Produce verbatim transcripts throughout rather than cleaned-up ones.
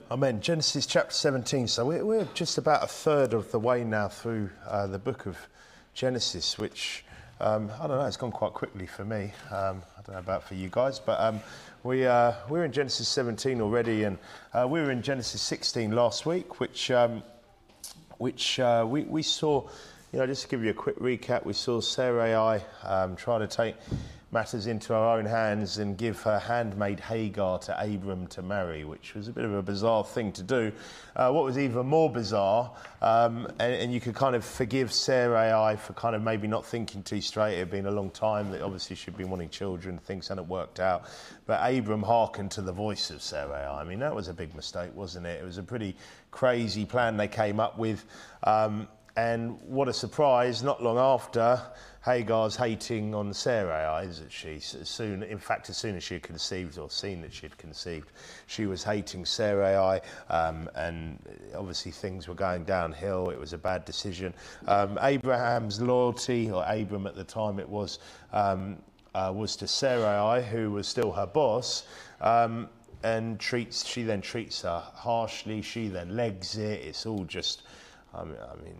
Amen. Genesis chapter seventeen. So we're, we're just about a third of the way now through uh, the book of Genesis, which, um, I don't know, it's gone quite quickly for me. Um, I don't know about for you guys, but um, we, uh, we're in Genesis seventeen already, and uh, we were in Genesis sixteen last week, which, um, which uh, we, we saw, you know, just to give you a quick recap, we saw Sarai um, try to take matters into her own hands and give her handmaid Hagar to Abram to marry, which was a bit of a bizarre thing to do. Uh, what was even more bizarre, um, and, and you could kind of forgive Sarai for kind of maybe not thinking too straight. It had been a long time that obviously she'd been wanting children, things hadn't worked out. But Abram hearkened to the voice of Sarai. I mean, that was a big mistake, wasn't it? It was a pretty crazy plan they came up with. Um, And what a surprise, not long after, Hagar's hating on Sarai, isn't she? Soon, in fact, as soon as she had conceived or seen that she had conceived, she was hating Sarai, um, and obviously things were going downhill. It was a bad decision. Um, Abraham's loyalty, or Abram at the time it was, um, uh, was to Sarai, who was still her boss, um, and treats. She then treats her harshly. She then legs it. It's all just, I mean, I mean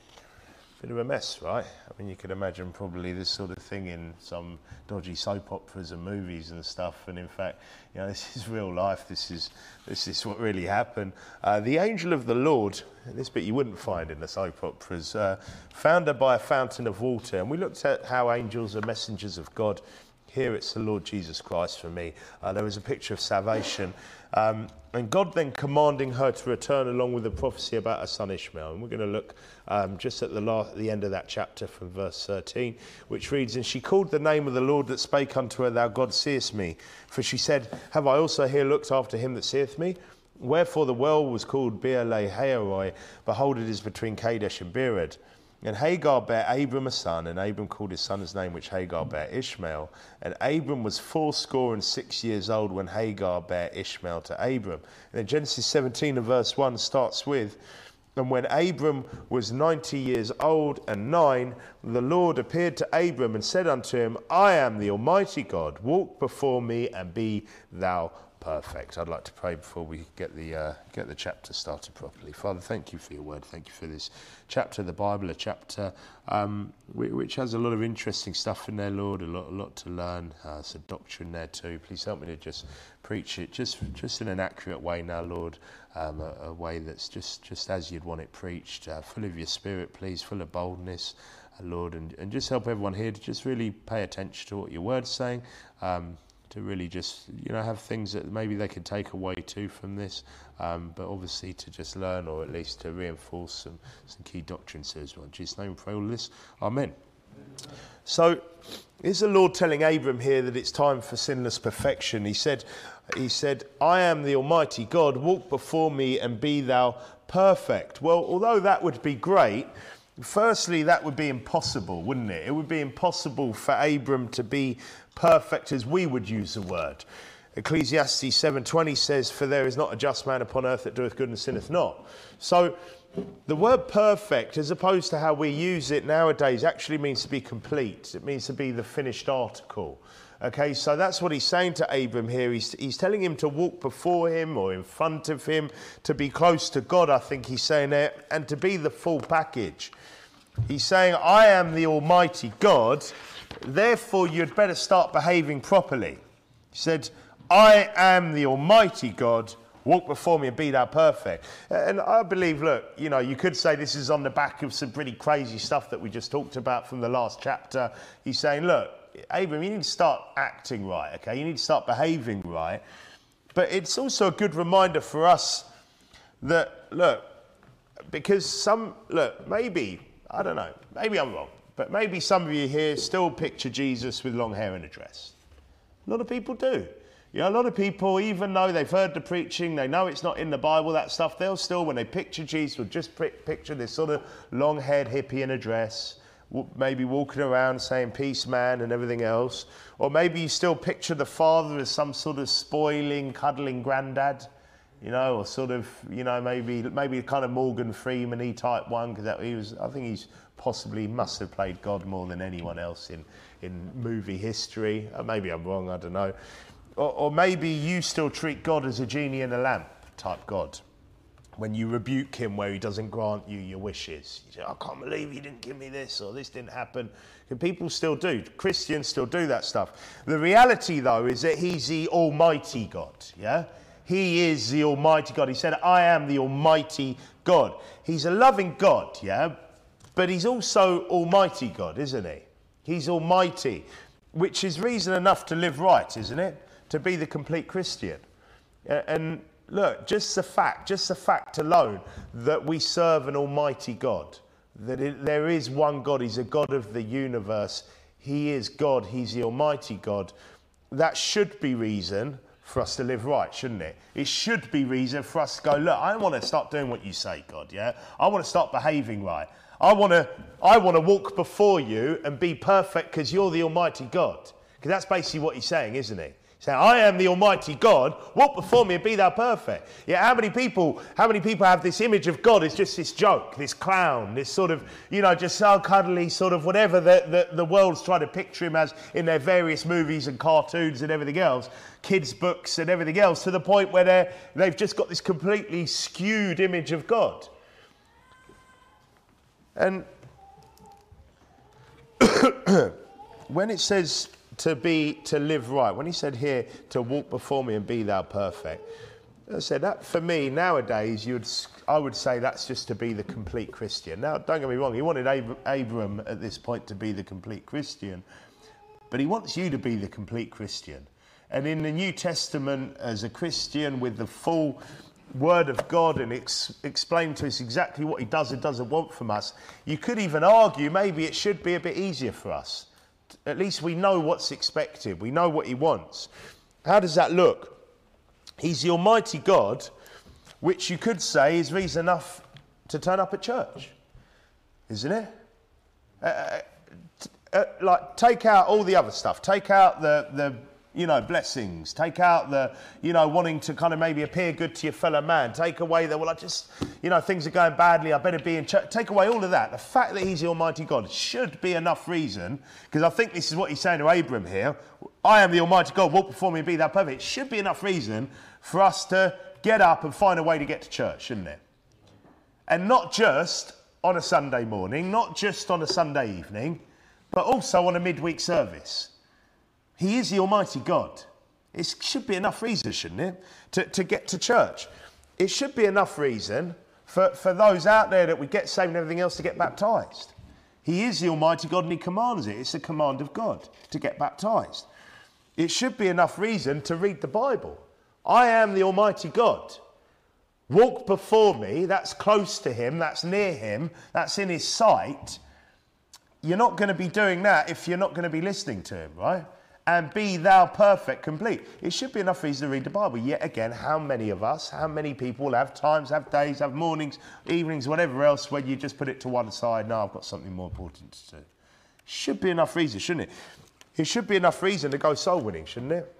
bit of a mess, right? I mean, you could imagine probably this sort of thing in some dodgy soap operas and movies and stuff. And in fact, you know, this is real life. This is this is what really happened. Uh, the angel of the Lord, this bit you wouldn't find in the soap operas, uh, found her by a fountain of water. And we looked at how angels are messengers of God. Here it's the Lord Jesus Christ for me. Uh, there was a picture of salvation. Um, and God then commanding her to return along with the prophecy about her son Ishmael. And we're going to look um, just at the, last, the end of that chapter from verse thirteen, which reads, "And she called the name of the Lord that spake unto her, Thou God seest me. For she said, Have I also here looked after him that seeth me? Wherefore the well was called Beer-lahai-roi. Behold, it is between Kadesh and Bered. And Hagar bare Abram a son, and Abram called his son's name, which Hagar bare Ishmael. And Abram was fourscore and six years old when Hagar bare Ishmael to Abram." And then Genesis seventeen and verse one starts with, "And when Abram was ninety years old and nine, the Lord appeared to Abram and said unto him, I am the Almighty God. Walk before me and be thou perfect." I'd like to pray before we get the uh, get the chapter started properly. Father, thank you for your word. Thank you for this chapter of the Bible, a chapter um, which has a lot of interesting stuff in there, Lord, a lot, a lot to learn, uh, some doctrine there too. Please help me to just preach it just just in an accurate way now, Lord, um, a, a way that's just, just as you'd want it preached, uh, full of your spirit, please, full of boldness, uh, Lord, and, and just help everyone here to just really pay attention to what your word's saying, um, to really just, you know, have things that maybe they can take away too from this, um, but obviously to just learn, or at least to reinforce some, some key doctrines as well. In Jesus' name we pray all this. Amen. So, is the Lord telling Abram here that it's time for sinless perfection? He said, he said, I am the Almighty God, walk before me and be thou perfect. Well, although that would be great, firstly, that would be impossible, wouldn't it? It would be impossible for Abram to be perfect as we would use the word. Ecclesiastes seven twenty says, "For there is not a just man upon earth that doeth good and sinneth not." So the word perfect, as opposed to how we use it nowadays, actually means to be complete. It means to be the finished article. Okay, so that's what he's saying to Abram here. He's, he's telling him to walk before him or in front of him, to be close to God, I think he's saying there, and to be the full package. He's saying, I am the Almighty God, therefore you'd better start behaving properly. He said, I am the Almighty God, walk before me and be thou perfect. And I believe, look, you know, you could say this is on the back of some pretty crazy stuff that we just talked about from the last chapter. He's saying, look, Abram, you need to start acting right, okay? You need to start behaving right. But it's also a good reminder for us that, look, because some, look, maybe, I don't know, maybe I'm wrong, but maybe some of you here still picture Jesus with long hair and a dress. A lot of people do. You know, a lot of people, even though they've heard the preaching, they know it's not in the Bible, that stuff, they'll still, when they picture Jesus, will just picture this sort of long-haired hippie in a dress, maybe walking around saying peace man and everything else. Or maybe you still picture the father as some sort of spoiling, cuddling granddad, you know, or sort of, you know, maybe maybe kind of Morgan Freeman-y type one, because he was, I think he's possibly, must have played God more than anyone else in, in movie history. Or maybe I'm wrong, I don't know. Or, or maybe you still treat God as a genie in a lamp. type God. When you rebuke him where he doesn't grant you your wishes. You say, I can't believe he didn't give me this, or this didn't happen. And people still do. Christians still do that stuff. The reality, though, is that he's the Almighty God, yeah? He is the Almighty God. He said, I am the Almighty God. He's a loving God, yeah? But he's also Almighty God, isn't he? He's Almighty, which is reason enough to live right, isn't it? To be the complete Christian. And look, just the fact, just the fact alone that we serve an Almighty God, that it, there is one God, he's a God of the universe, he is God, he's the Almighty God, that should be reason for us to live right, shouldn't it? It should be reason for us to go, look, I want to start doing what you say, God, yeah? I want to start behaving right. I want to, I want to walk before you and be perfect because you're the Almighty God. Because that's basically what he's saying, isn't he? Say, I am the Almighty God, walk before me and be thou perfect. Yeah, how many people, how many people have this image of God as just this joke, this clown, this sort of, you know, just so cuddly, sort of whatever the, the, the world's trying to picture him as in their various movies and cartoons and everything else, kids' books and everything else, to the point where they're, they've just got this completely skewed image of God. And when it says to be, to live right, when he said here, to walk before me and be thou perfect, I said that for me nowadays, you'd, I would say that's just to be the complete Christian. Now, don't get me wrong, he wanted Ab- Abram at this point to be the complete Christian, but he wants you to be the complete Christian. And in the New Testament, as a Christian with the full Word of God and ex- explain to us exactly what he does and doesn't want from us, you could even argue maybe it should be a bit easier for us. At least we know what's expected. We know what he wants. How does that look? He's the Almighty God, which you could say is reason enough to turn up at church, isn't it? Uh, t- uh, like, take out all the other stuff. Take out the, the, you know, blessings. Take out the, you know, wanting to kind of maybe appear good to your fellow man. Take away the, well, I just, you know, things are going badly, I better be in church. Take away all of that. The fact that he's the Almighty God should be enough reason, because I think this is what he's saying to Abram here. I am the Almighty God, walk before me and be thou perfect. It should be enough reason for us to get up and find a way to get to church, shouldn't it? And not just on a Sunday morning, not just on a Sunday evening, but also on a midweek service. He is the Almighty God. It should be enough reason, shouldn't it, to, to get to church. It should be enough reason for, for those out there that would get saved and everything else to get baptised. He is the Almighty God and he commands it. It's a command of God to get baptised. It should be enough reason to read the Bible. I am the Almighty God. Walk before me, that's close to him, that's near him, that's in his sight. You're not going to be doing that if you're not going to be listening to him, right? And be thou perfect, complete. It should be enough reason to read the Bible. Yet again, how many of us, how many people have times, have days, have mornings, evenings, whatever else, when you just put it to one side, no, I've got something more important to do. Should be enough reason, shouldn't it? It should be enough reason to go soul winning, shouldn't it?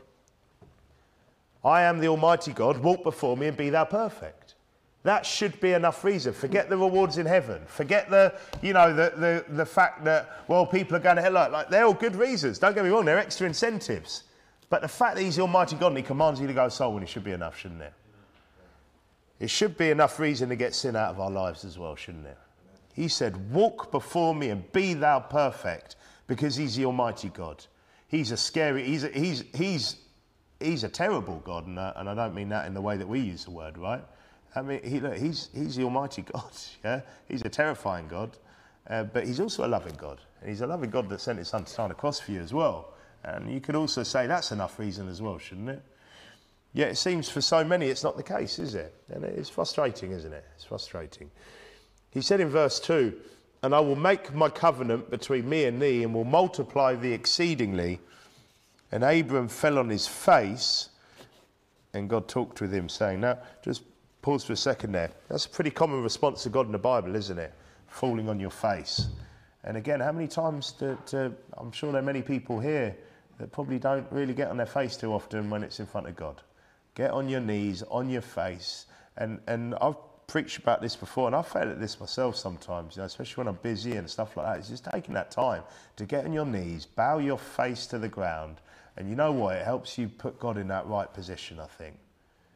I am the Almighty God, walk before me and be thou perfect. That should be enough reason. Forget the rewards in heaven. Forget the, you know, the the, the fact that, well, people are going to hell. Like, like, they're all good reasons. Don't get me wrong, they're extra incentives. But the fact that he's the Almighty God and he commands you to go soul winning should be enough, shouldn't it? It should be enough reason to get sin out of our lives as well, shouldn't it? He said, walk before me and be thou perfect, because he's the Almighty God. He's a scary, he's a, he's he's he's a terrible God, and, uh, and I don't mean that in the way that we use the word, right? I mean, he, look, he's he's the Almighty God, yeah? He's a terrifying God, uh, but he's also a loving God. And he's a loving God that sent his son to die on the cross for you as well. And you could also say that's enough reason as well, shouldn't it? Yet it seems for so many it's not the case, is it? And it's frustrating, isn't it? It's frustrating. He said in verse two, and I will make my covenant between me and thee, and will multiply thee exceedingly. And Abram fell on his face, and God talked with him, saying, now, just pause for a second there. That's a pretty common response to God in the Bible, isn't it? Falling on your face. And again, how many times, do, do, I'm sure there are many people here that probably don't really get on their face too often when it's in front of God. Get on your knees, on your face. And, and I've preached about this before, and I've failed at this myself sometimes, you know, especially when I'm busy and stuff like that. It's just taking that time to get on your knees, bow your face to the ground. And you know what? It helps you put God in that right position, I think.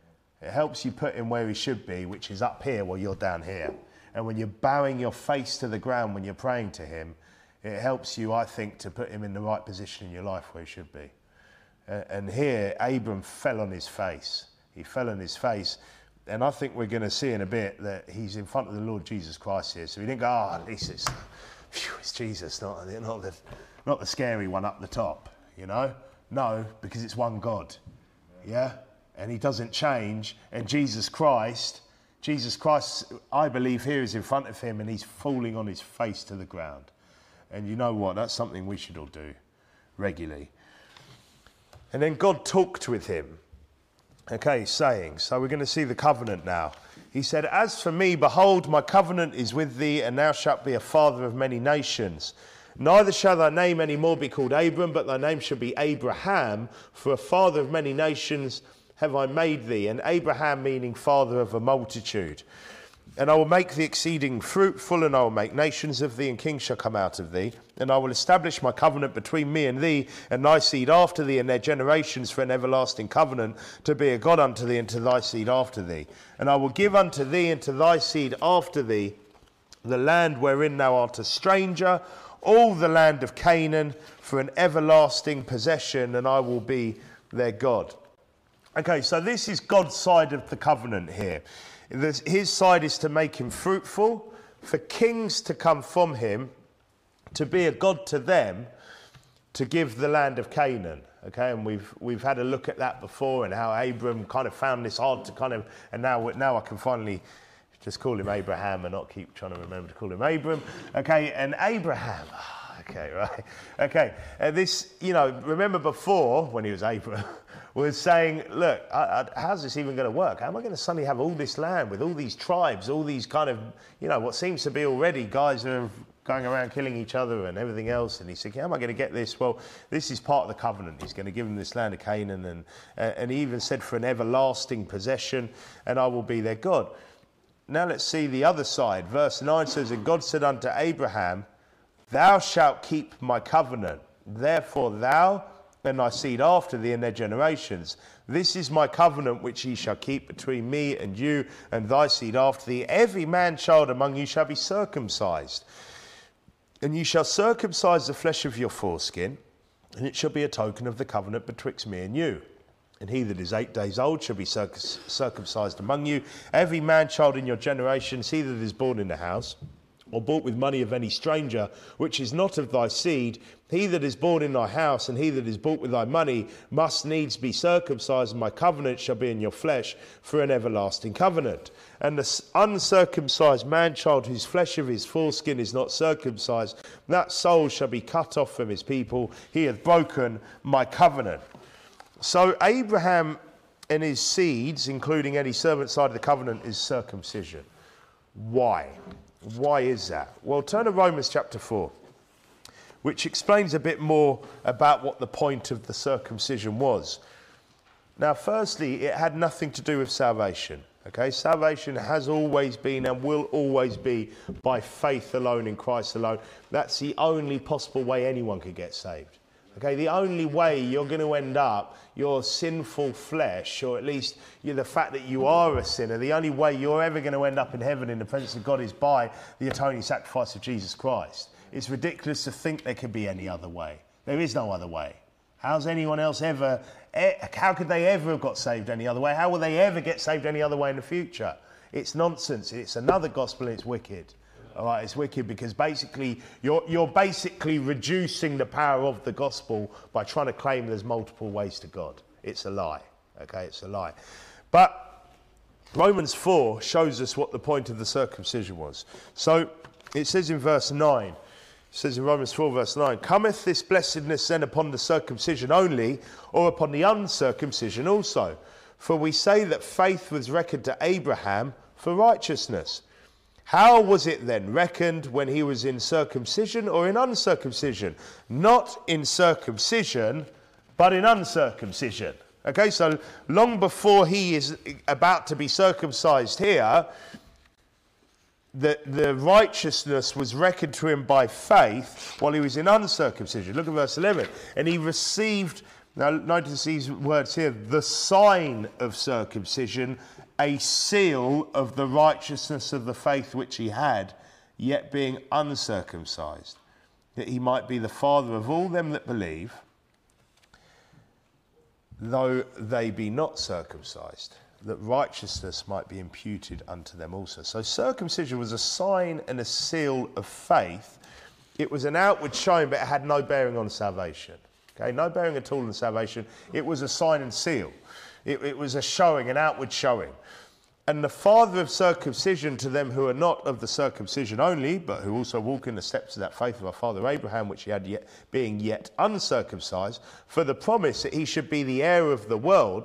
It helps you put him where he should be, which is up here while you're down here. And when you're bowing your face to the ground when you're praying to him, it helps you, I think, to put him in the right position in your life where he should be. And here, Abram fell on his face. He fell on his face. And I think we're going to see in a bit that he's in front of the Lord Jesus Christ here. So we didn't go, oh, at least it's, phew, it's Jesus, not, not, the, not the scary one up the top, you know? No, because it's one God, yeah? And he doesn't change. And Jesus Christ, Jesus Christ, I believe here is in front of him and he's falling on his face to the ground. And you know what? That's something we should all do regularly. And then God talked with him. Okay, saying, so we're going to see the covenant now. He said, as for me, behold, my covenant is with thee, and thou shalt be a father of many nations. Neither shall thy name any more be called Abram, but thy name shall be Abraham, for a father of many nations have I made thee. And Abraham meaning father of a multitude. And I will make thee exceeding fruitful, and I will make nations of thee, and kings shall come out of thee. And I will establish my covenant between me and thee, and thy seed after thee, and their generations for an everlasting covenant, to be a God unto thee, and to thy seed after thee. And I will give unto thee, and to thy seed after thee, the land wherein thou art a stranger, all the land of Canaan, for an everlasting possession, and I will be their God. Okay, so this is God's side of the covenant here. His side is to make him fruitful, for kings to come from him, to be a God to them, to give the land of Canaan. Okay, and we've we've had a look at that before, and how Abram kind of found this hard to kind of, and now now I can finally just call him Abraham and not keep trying to remember to call him Abram. Okay, and Abraham. Okay, right. Okay, uh, this, you know, remember before when he was Abram, was saying, look, I, I, how's this even going to work? How am I going to suddenly have all this land with all these tribes, all these kind of, you know, what seems to be already guys who are going around killing each other and everything else? And he said, how am I going to get this? Well, this is part of the covenant. He's going to give them this land of Canaan, and uh, and he even said for an everlasting possession, and I will be their God. Now let's see the other side. Verse nine says, and God said unto Abraham, thou shalt keep my covenant, therefore thou and thy seed after thee and their generations. This is my covenant which ye shall keep between me and you and thy seed after thee. Every man-child among you shall be circumcised. And ye shall circumcise the flesh of your foreskin, and it shall be a token of the covenant betwixt me and you. And he that is eight days old shall be circ- circumcised among you. Every man-child in your generations, he that is born in the house, or bought with money of any stranger, which is not of thy seed, he that is born in thy house, and he that is bought with thy money, must needs be circumcised, and my covenant shall be in your flesh for an everlasting covenant. And the uncircumcised man-child, whose flesh of his foreskin is not circumcised, that soul shall be cut off from his people. He hath broken my covenant. So Abraham and his seeds, including any servant side of the covenant, is circumcision. Why? Why is that? Well, turn to Romans chapter four, which explains a bit more about what the point of the circumcision was. Now, firstly, it had nothing to do with salvation. Okay, salvation has always been and will always be by faith alone in Christ alone. That's the only possible way anyone could get saved. Okay, the only way you're going to end up, your sinful flesh, or at least you're the fact that you are a sinner, the only way you're ever going to end up in heaven in the presence of God is by the atoning sacrifice of Jesus Christ. It's ridiculous to think there could be any other way. There is no other way. How's anyone else ever, how could they ever have got saved any other way? How will they ever get saved any other way in the future? It's nonsense. It's another gospel and it's wicked. All right, it's wicked because basically you're you're basically reducing the power of the gospel by trying to claim there's multiple ways to God. It's a lie. Okay, it's a lie. But Romans four shows us what the point of the circumcision was. So it says in verse nine, it says in Romans four verse nine, cometh this blessedness then upon the circumcision only, or upon the uncircumcision also? For we say that faith was reckoned to Abraham for righteousness. How was it then reckoned when he was in circumcision or in uncircumcision? Not in circumcision, but in uncircumcision. Okay, so long before he is about to be circumcised here, the, the righteousness was reckoned to him by faith while he was in uncircumcision. Look at verse eleven. And he received Now notice these words here, the sign of circumcision, a seal of the righteousness of the faith which he had, yet being uncircumcised, that he might be the father of all them that believe, though they be not circumcised, that righteousness might be imputed unto them also. So circumcision was a sign and a seal of faith. It was an outward showing, but it had no bearing on salvation. Okay, no bearing at all on salvation. It was a sign and seal. It, it was a showing, an outward showing. And the father of circumcision to them who are not of the circumcision only, but who also walk in the steps of that faith of our father Abraham, which he had yet, being yet uncircumcised, for the promise that he should be the heir of the world,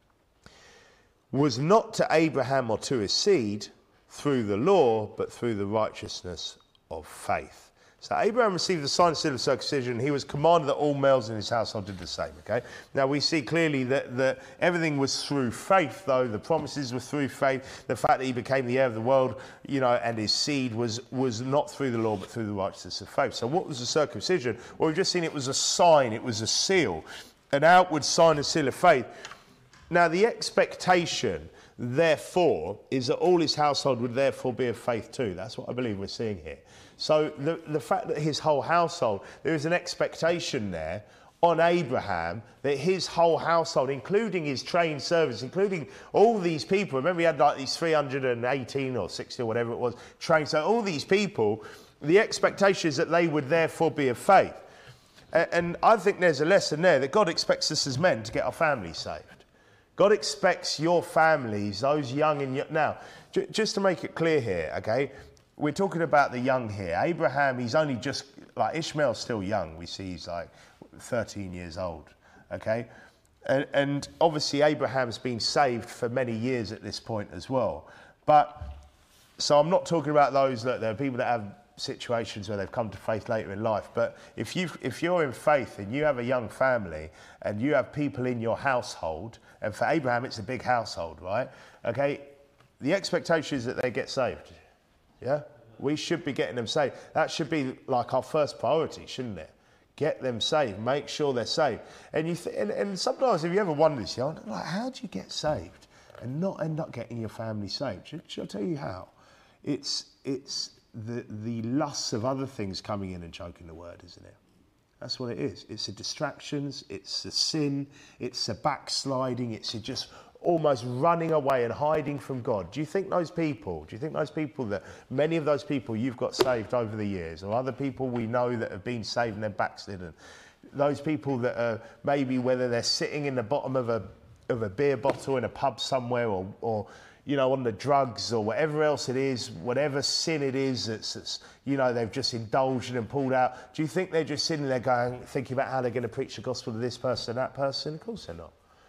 was not to Abraham or to his seed through the law, but through the righteousness of faith. So Abraham received the sign and seal of circumcision. He was commanded that all males in his household did the same. Okay. Now we see clearly that, that everything was through faith, though the promises were through faith. The fact that he became the heir of the world, you know, and his seed was was not through the law, but through the righteousness of faith. So what was the circumcision? Well, we've just seen it was a sign. It was a seal, an outward sign and seal of faith. Now the expectation, therefore, is that all his household would therefore be of faith too. That's what I believe we're seeing here. So the, the fact that his whole household, there is an expectation there on Abraham that his whole household, including his trained servants, including all these people, remember he had like these three hundred eighteen or sixty or whatever it was, trained, so all these people, the expectation is that they would therefore be of faith. And, and I think there's a lesson there that God expects us as men to get our families saved. God expects your families, those young and young. Now, j- just to make it clear here, okay, we're talking about the young here. Abraham, he's only just, like Ishmael's still young. We see he's like thirteen years old, okay? And, and obviously Abraham's been saved for many years at this point as well. But, so I'm not talking about those that there are people that have situations where they've come to faith later in life. But if you if you're in faith and you have a young family and you have people in your household, and for Abraham it's a big household, right? Okay, the expectation is that they get saved. Yeah, we should be getting them saved. That should be like our first priority, shouldn't it? Get them saved. Make sure they're saved. And you th- and, and sometimes, if you ever wonder this, you're like, how do you get saved and not end up getting your family saved? Should, should I tell you how? It's it's the the lusts of other things coming in and choking the word, isn't it? That's what it is. It's the distractions. It's the sin. It's the backsliding. It's the just almost running away and hiding from God. Do you think those people, do you think those people that, many of those people you've got saved over the years, or other people we know that have been saved and they're backslidden, those people that are maybe whether they're sitting in the bottom of a of a beer bottle in a pub somewhere, or, or you know, on the drugs or whatever else it is, whatever sin it is that's, that's, you know, they've just indulged in and pulled out, do you think they're just sitting there going, thinking about how they're going to preach the gospel to this person and that person? Of course they're not.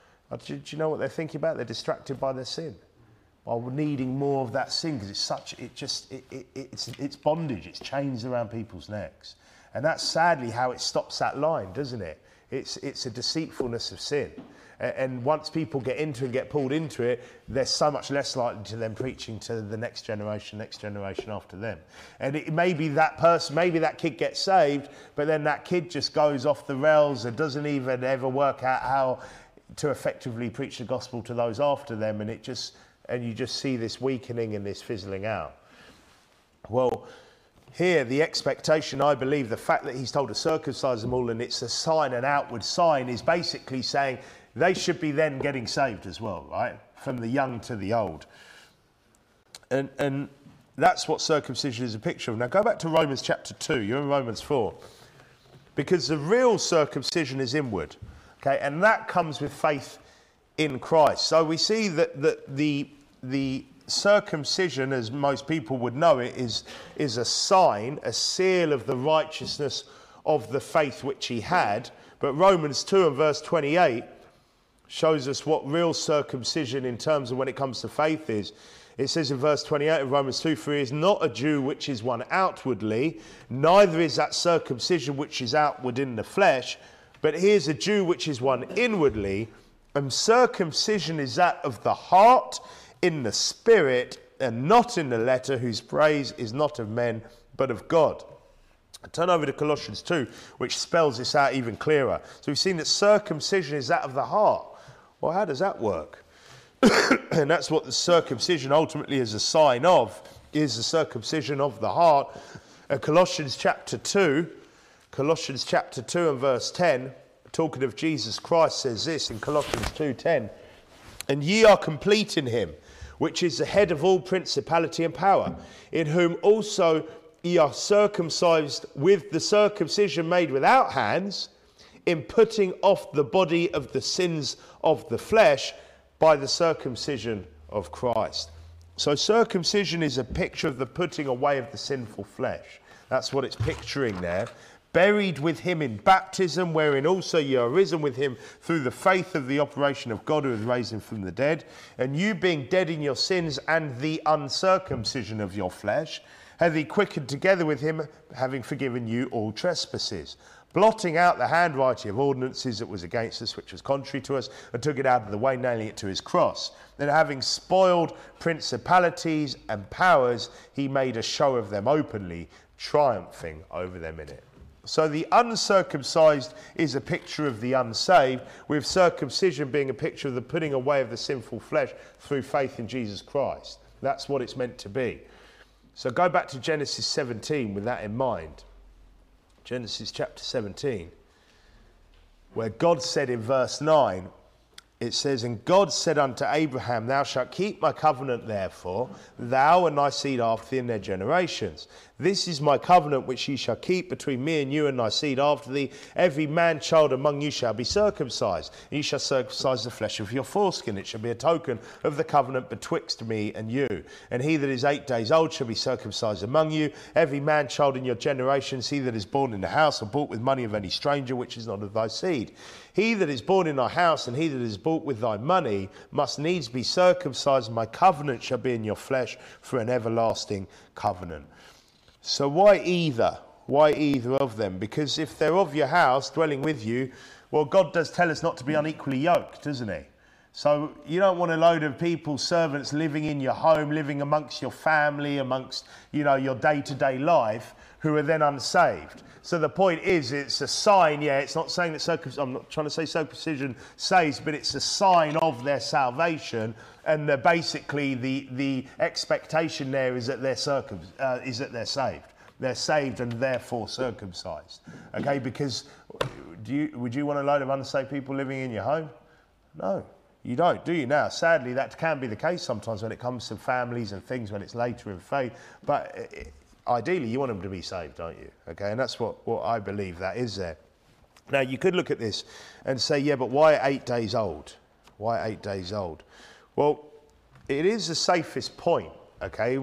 Do you know what they're thinking about? They're distracted by their sin, by needing more of that sin, because it's such, it just, it, it, it's, it's bondage, it's chains around people's necks. And that's sadly how it stops that line, doesn't it? It's, it's a deceitfulness of sin. And once people get into and get pulled into it, they're so much less likely to them preaching to the next generation, next generation after them. And it, maybe that person, maybe that kid gets saved, but then that kid just goes off the rails and doesn't even ever work out how to effectively preach the gospel to those after them, and it just and you just see this weakening and this fizzling out. Well, here the expectation, I believe, the fact that he's told to circumcise them all and it's a sign, an outward sign, is basically saying they should be then getting saved as well, right? From the young to the old. And and that's what circumcision is a picture of. Now go back to Romans chapter two, you're in Romans four. Because the real circumcision is inward. Okay, and that comes with faith in Christ. So we see that, that the the circumcision, as most people would know it, is, is a sign, a seal of the righteousness of the faith which he had. But Romans two and verse twenty-eight shows us what real circumcision in terms of when it comes to faith is. It says in verse twenty-eight of Romans two, for he is not a Jew which is one outwardly, neither is that circumcision which is outward in the flesh, but he is a Jew which is one inwardly, and circumcision is that of the heart, in the spirit, and not in the letter, whose praise is not of men, but of God. Turn over to Colossians two, which spells this out even clearer. So we've seen that circumcision is that of the heart. Well, how does that work? And that's what the circumcision ultimately is a sign of, is the circumcision of the heart. And Colossians chapter two, Colossians chapter two and verse ten, talking of Jesus Christ, says this in Colossians two ten, and ye are complete in him, which is the head of all principality and power, in whom also ye are circumcised with the circumcision made without hands, in putting off the body of the sins of the flesh by the circumcision of Christ. So circumcision is a picture of the putting away of the sinful flesh. That's what it's picturing there. Buried with him in baptism, wherein also ye are risen with him through the faith of the operation of God who has raised him from the dead. And you being dead in your sins and the uncircumcision of your flesh, hath he quickened together with him, having forgiven you all trespasses, blotting out the handwriting of ordinances that was against us, which was contrary to us, and took it out of the way, nailing it to his cross. Then having spoiled principalities and powers, he made a show of them openly, triumphing over them in it. So the uncircumcised is a picture of the unsaved, with circumcision being a picture of the putting away of the sinful flesh through faith in Jesus Christ. That's what it's meant to be. So go back to Genesis seventeen with that in mind. Genesis chapter seventeen, where God said in verse nine, it says, and God said unto Abraham, thou shalt keep my covenant therefore, thou and thy seed after thee in their generations. This is my covenant which ye shall keep between me and you and thy seed after thee. Every man child among you shall be circumcised. And ye shall circumcise the flesh of your foreskin. It shall be a token of the covenant betwixt me and you. And he that is eight days old shall be circumcised among you. Every man child in your generations, he that is born in the house or bought with money of any stranger, which is not of thy seed. He that is born in thy house and he that is bought with thy money must needs be circumcised. My covenant shall be in your flesh for an everlasting covenant. So why either? Why either of them? Because if they're of your house, dwelling with you, well, God does tell us not to be unequally yoked, doesn't he? So you don't want a load of people, servants, living in your home, living amongst your family, amongst, you know, your day-to-day life, who are then unsaved. So the point is, it's a sign, yeah, it's not saying that circumcision, I'm not trying to say circumcision saves, but it's a sign of their salvation, and the, basically the, the expectation there is that they're circum, uh, is that they're saved. They're saved and therefore circumcised. Okay, because do you, would you want a load of unsaved people living in your home? No. You don't, do you? Now, sadly, that can be the case sometimes when it comes to families and things, when it's later in faith. But it, ideally, you want them to be saved, don't you? Okay, and that's what, what I believe that is there. Now, you could look at this and say, yeah, but why eight days old? Why eight days old? Well, it is the safest point, okay,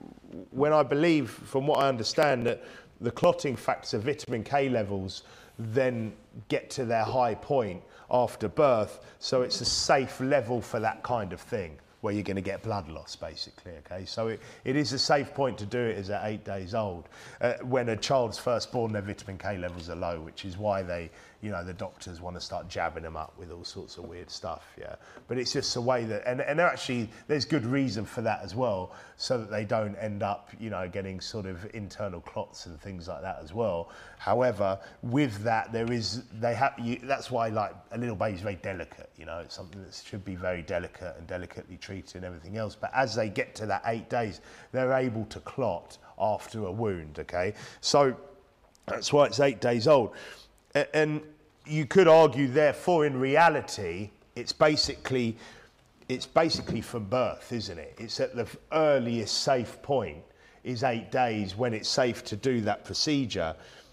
when I believe, from what I understand, that the clotting factor, vitamin K levels, then get to their high point after birth, so it's a safe level for that kind of thing, where you're going to get blood loss, basically, okay? So it, it is a safe point to do it is at eight days old. Uh, when a child's first born, their vitamin K levels are low, which is why they, you know, the doctors want to start jabbing them up with all sorts of weird stuff, yeah? But it's just a way that, and, and actually, there's good reason for that as well, so that they don't end up, you know, getting sort of internal clots and things like that as well. However, with that, there is, they have, you, that's why, like, a little baby's very delicate, you know, it's something that should be very delicate and delicately treated and everything else. But as they get to that eight days, they're able to clot after a wound, okay? So that's why it's eight days old. And you could argue, therefore, in reality, it's basically it's basically from birth, isn't it? It's at the earliest safe point is eight days when it's safe to do that procedure.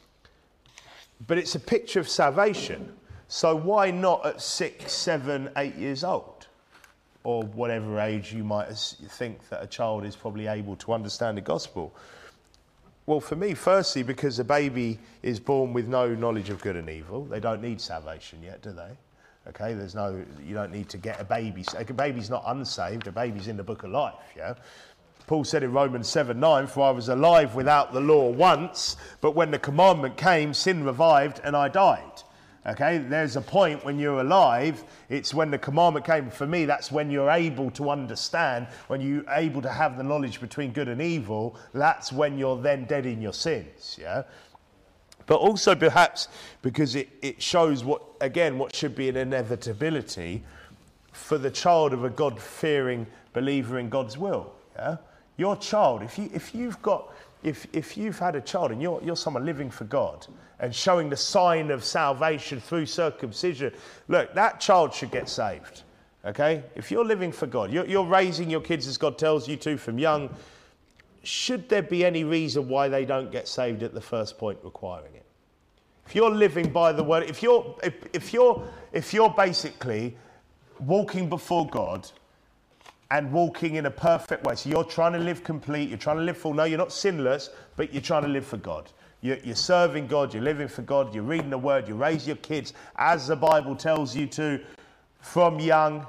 But it's a picture of salvation. So why not at six, seven, eight years old? Or whatever age you might think that a child is probably able to understand the gospel. Well, for me, firstly, because a baby is born with no knowledge of good and evil. They don't need salvation yet, do they? Okay, there's no, you don't need to get a baby. A baby's not unsaved, a baby's in the book of life, yeah? Paul said in Romans seven nine, for I was alive without the law once, but when the commandment came, sin revived and I died. Okay, there's a point when you're alive, it's when the commandment came. For me, that's when you're able to understand, when you're able to have the knowledge between good and evil, that's when you're then dead in your sins, yeah? but also perhaps because it, it shows what, again, what should be an inevitability for the child of a God-fearing believer in God's will. Yeah, your child, if you if you've got if if you've had a child and you're you're someone living for God and showing the sign of salvation through circumcision, look, that child should get saved. Okay, if you're living for God, you're, you're raising your kids as God tells you to from young. Should there be any reason why they don't get saved at the first point requiring it? If you're living by the word, if you're if, if you're if you're basically walking before God and walking in a perfect way, so you're trying to live complete, you're trying to live full. No, you're not sinless, but you're trying to live for God. You're, you're serving God, you're living for God, you're reading the word, you raise your kids as the Bible tells you to from young.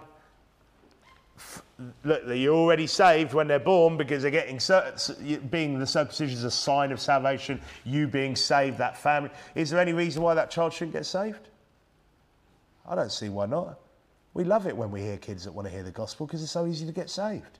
Look, you're already saved when they're born because they're getting being the circumcision is a sign of salvation. You being saved, that family. Is there any reason why that child shouldn't get saved? I don't see why not. We love it when we hear kids that want to hear the gospel because it's so easy to get saved.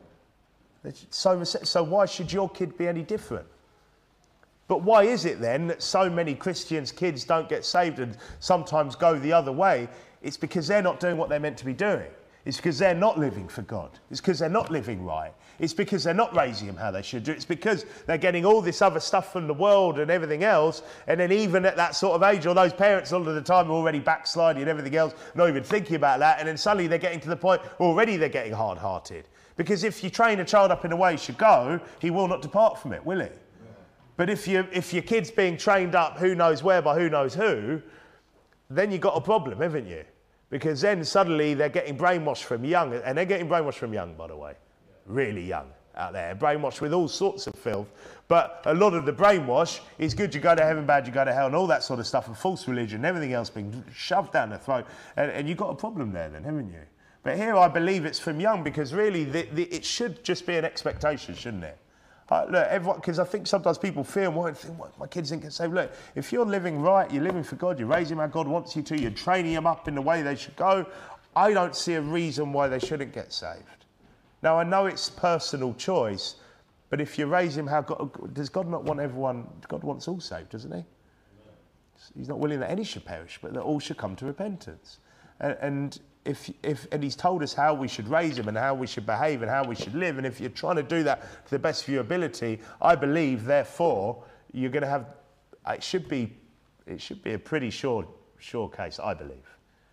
So, so why should your kid be any different? But why is it then that so many Christians' kids don't get saved and sometimes go the other way? It's because they're not doing what they're meant to be doing. It's because they're not living for God. It's because they're not living right. It's because they're not raising them how they should do. It's because they're getting all this other stuff from the world and everything else. And then even at that sort of age, all those parents all of the time are already backsliding and everything else, not even thinking about that. And then suddenly they're getting to the point, already they're getting hard-hearted. Because if you train a child up in the way he should go, he will not depart from it, will he? Yeah. But if, you, if your kid's being trained up who knows where by who knows who, then you've got a problem, haven't you? Because then suddenly they're getting brainwashed from young, and they're getting brainwashed from young, by the way, really young out there, brainwashed with all sorts of filth. But a lot of the brainwash is good, you go to heaven, bad, you go to hell, and all that sort of stuff, and false religion, and everything else being shoved down the throat. And, and you've got a problem there then, haven't you? But here I believe it's from young, because really the, the, it should just be an expectation, shouldn't it? Uh, look, everyone, because I think sometimes people fear and want to think, well, my kids didn't get saved. Look, if you're living right, you're living for God, you're raising them how God wants you to, you're training them up in the way they should go, I don't see a reason why they shouldn't get saved. Now, I know it's personal choice, but if you raise him how God, does God not want everyone, God wants all saved, doesn't he? He's not willing that any should perish, but that all should come to repentance. And, and If, if, and he's told us how we should raise him and how we should behave and how we should live. And if you're trying to do that to the best of your ability, I believe, therefore, you're going to have, it should be, it should be a pretty sure, sure case, I believe.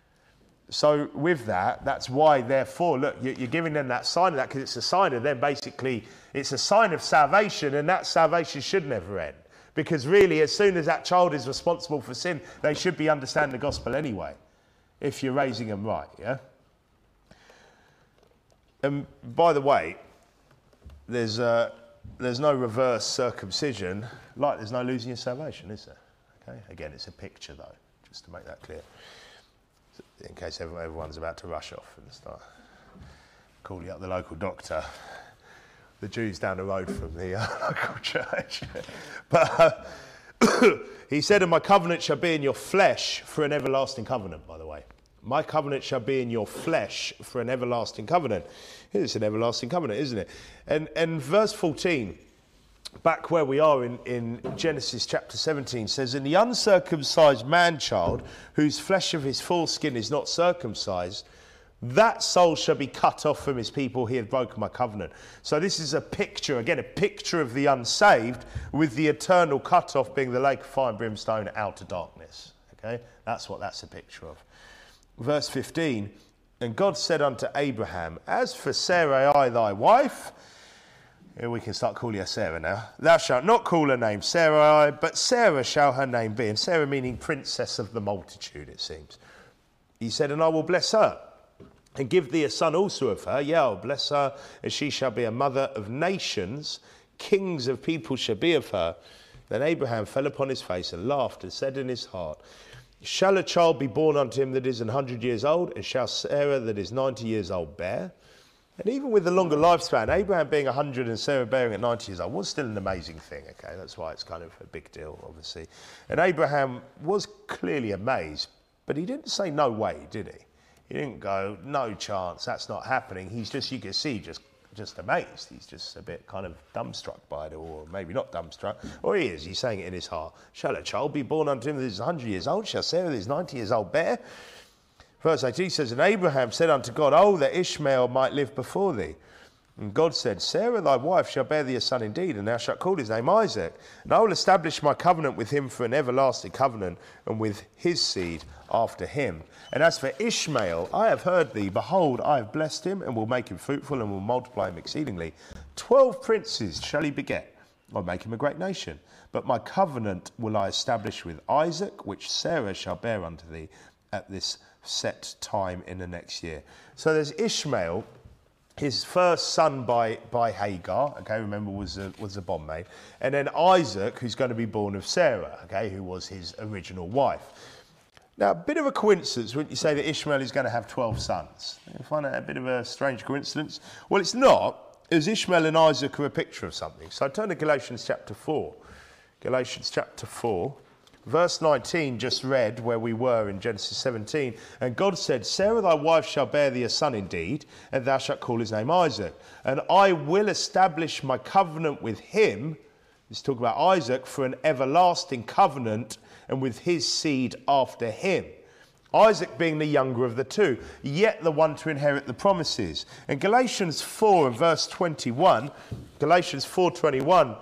So with that, that's why, therefore, look, you're giving them that sign of that because it's a sign of them, basically, it's a sign of salvation, and that salvation should never end. Because really, as soon as that child is responsible for sin, they should be understanding the gospel anyway. If you're raising them right, yeah? And by the way, there's uh, there's no reverse circumcision, like there's no losing your salvation, is there? Okay. Again, it's a picture, though, just to make that clear, in case everyone's about to rush off and start calling up the local doctor. The Jews down the road from the uh, local church. But uh, he said, and my covenant shall be in your flesh for an everlasting covenant, by the way. My covenant shall be in your flesh for an everlasting covenant. It's an everlasting covenant, isn't it? And, and verse fourteen, back where we are in, in Genesis chapter seventeen, says, and the uncircumcised man-child, whose flesh of his foreskin is not circumcised, that soul shall be cut off from his people, he hath broken my covenant. So this is a picture, again, a picture of the unsaved, with the eternal cut-off being the lake of fire and brimstone, outer darkness. Okay, that's what that's a picture of. Verse fifteen, and God said unto Abraham, as for Sarai thy wife, here we can start calling her Sarah now, thou shalt not call her name Sarai, but Sarah shall her name be. And Sarah meaning princess of the multitude, it seems. He said, and I will bless her, and give thee a son also of her. Yea, I'll bless her, and she shall be a mother of nations. Kings of people shall be of her. Then Abraham fell upon his face and laughed and said in his heart, shall a child be born unto him that is an hundred years old, and shall Sarah that is ninety years old bear? And even with the longer lifespan, Abraham being a hundred and Sarah bearing at ninety years old was still an amazing thing, okay? That's why it's kind of a big deal, obviously. And Abraham was clearly amazed, but he didn't say no way, did he? He didn't go, no chance, that's not happening. He's just, you can see, just just amazed. He's just a bit kind of dumbstruck by it, or maybe not dumbstruck, or he is. He's saying it in his heart. Shall a child be born unto him that is one hundred years old? Shall Sarah that is ninety years old bear? Verse eighteen says, and Abraham said unto God, oh, that Ishmael might live before thee. And God said, Sarah thy wife shall bear thee a son indeed, and thou shalt call his name Isaac. And I will establish my covenant with him for an everlasting covenant, and with his seed after him. And as for Ishmael, I have heard thee. Behold, I have blessed him, and will make him fruitful, and will multiply him exceedingly. Twelve princes shall he beget, or make him a great nation. But my covenant will I establish with Isaac, which Sarah shall bear unto thee at this set time in the next year. So there's Ishmael, his first son by, by Hagar, okay, remember, was a, was a bondmaid. And then Isaac, who's going to be born of Sarah, okay, who was his original wife. Now, a bit of a coincidence when you say that Ishmael is going to have twelve sons. You find that a bit of a strange coincidence? Well, it's not, as Ishmael and Isaac are a picture of something. So turn to Galatians chapter four. Galatians chapter four. Verse nineteen just read where we were in Genesis seventeen. And God said, Sarah thy wife shall bear thee a son indeed, and thou shalt call his name Isaac. And I will establish my covenant with him, let's talk about Isaac, for an everlasting covenant, and with his seed after him. Isaac being the younger of the two, yet the one to inherit the promises. And Galatians four and verse twenty-one, Galatians four twenty-one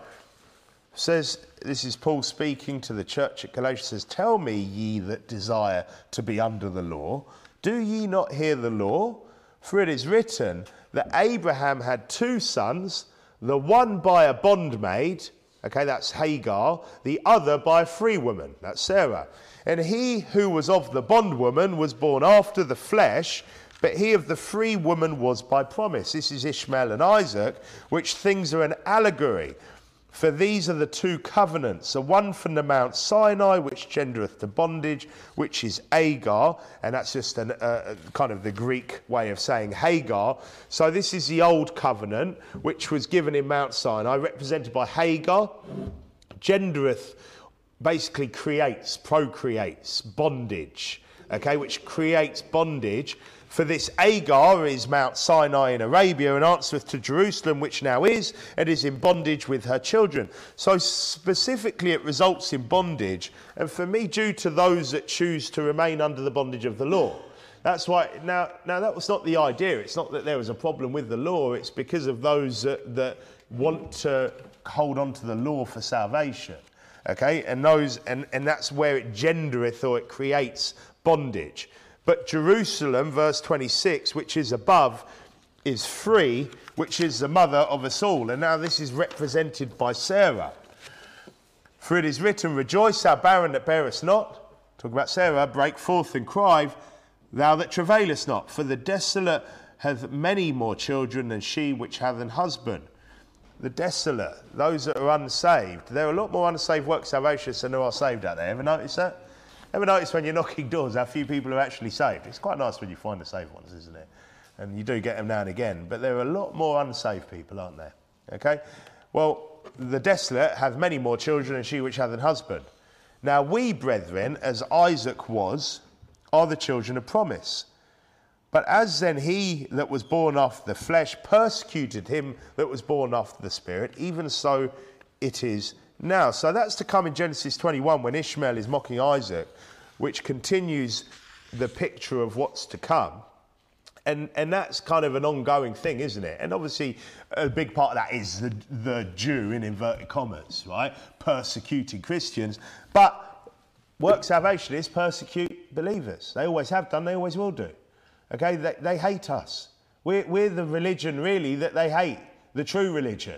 says, this is Paul speaking to the church at Galatia, says, tell me, ye that desire to be under the law, do ye not hear the law? For it is written that Abraham had two sons, the one by a bondmaid, okay, that's Hagar, the other by a free woman, that's Sarah. And he who was of the bondwoman was born after the flesh, but he of the free woman was by promise. This is Ishmael and Isaac, which things are an allegory. For these are the two covenants, the one from the Mount Sinai, which gendereth to bondage, which is Agar, and that's just an, uh, kind of the Greek way of saying Hagar. So this is the old covenant, which was given in Mount Sinai, represented by Hagar. Gendereth basically creates, procreates, bondage, okay, which creates bondage. For this Agar is Mount Sinai in Arabia, and answereth to Jerusalem, which now is, and is in bondage with her children. So specifically it results in bondage, and for me, due to those that choose to remain under the bondage of the law. That's why, now, now that was not the idea. It's not that there was a problem with the law, it's because of those that, that want to hold on to the law for salvation. Okay, and those, and, and that's where it gendereth, or it creates bondage. But Jerusalem, verse twenty-six, which is above, is free, which is the mother of us all. And now this is represented by Sarah. For it is written, rejoice, thou barren that bearest not. Talk about Sarah, break forth and cry, thou that travailest not. For the desolate hath many more children than she which hath an husband. The desolate, those that are unsaved. There are a lot more unsaved work salvationists than there are saved out there. Ever notice that? Ever notice when you're knocking doors how few people are actually saved? It's quite nice when you find the saved ones, isn't it? And you do get them now and again. But there are a lot more unsaved people, aren't there? Okay? Well, the desolate have many more children than she which hath an husband. Now we, brethren, as Isaac was, are the children of promise. But as then he that was born after the flesh persecuted him that was born after the spirit, even so it is now. So that's to come in Genesis twenty-one when Ishmael is mocking Isaac, which continues the picture of what's to come. And and that's kind of an ongoing thing, isn't it? And obviously a big part of that is the, the Jew, in inverted commas, right? Persecuting Christians. But work salvationists persecute believers. They always have done, they always will do. Okay, they, they hate us. We're, we're the religion, really, that they hate, the true religion.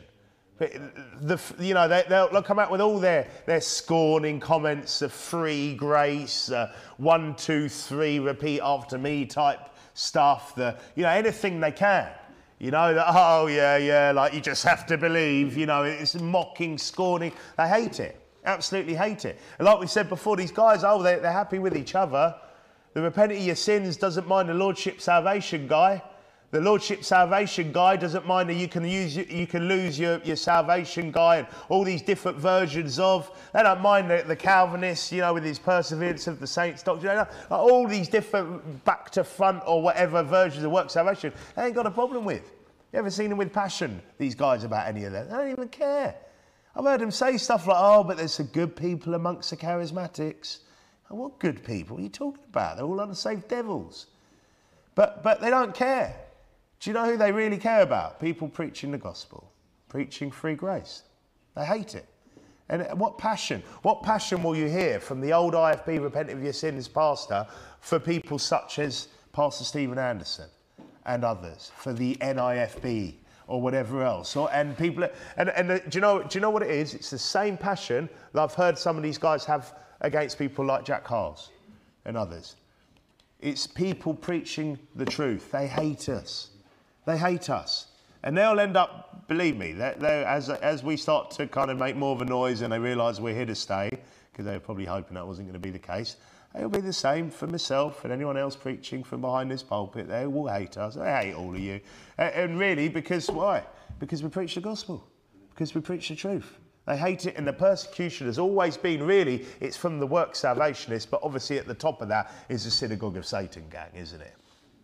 The, you know, they, they'll, they'll come out with all their, their scorning comments of free grace, uh, one, two, three, repeat after me type stuff, the, you know, anything they can. You know, that, oh, yeah, yeah, like you just have to believe, you know, it's mocking, scorning. They hate it, absolutely hate it. And like we said before, these guys, oh, they, they're happy with each other. The repent of your sins doesn't mind the Lordship salvation guy. The Lordship salvation guy doesn't mind that you can use you can lose your, your salvation guy and all these different versions of. They don't mind the, the Calvinists, you know, with his perseverance of the saints doctrine. Like all these different back to front or whatever versions of work salvation. They ain't got a problem with. You ever seen them with passion, these guys, about any of that? They don't even care. I've heard them say stuff like, oh, but there's some good people amongst the charismatics. And what good people are you talking about? They're all unsaved devils. But but they don't care. Do you know who they really care about? People preaching the gospel, preaching free grace. They hate it. And what passion? What passion will you hear from the old I F B Repent of Your Sins pastor for people such as Pastor Stephen Anderson and others, for the N I F B or whatever else? Or, and people, and, and uh, do you know? Do you know what it is? It's the same passion that I've heard some of these guys have against people like Jack Hars and others. It's people preaching the truth. They hate us. They hate us. And they'll end up, believe me, they're, they're, as, as we start to kind of make more of a noise and they realise we're here to stay, because they were probably hoping that wasn't going to be the case, it'll be the same for myself and anyone else preaching from behind this pulpit. They will hate us. They hate all of you. And, and really, because why? Because we preach the gospel. Because we preach the truth. They hate it, and the persecution has always been, really, it's from the work salvationists, but obviously at the top of that is the synagogue of Satan gang, isn't it?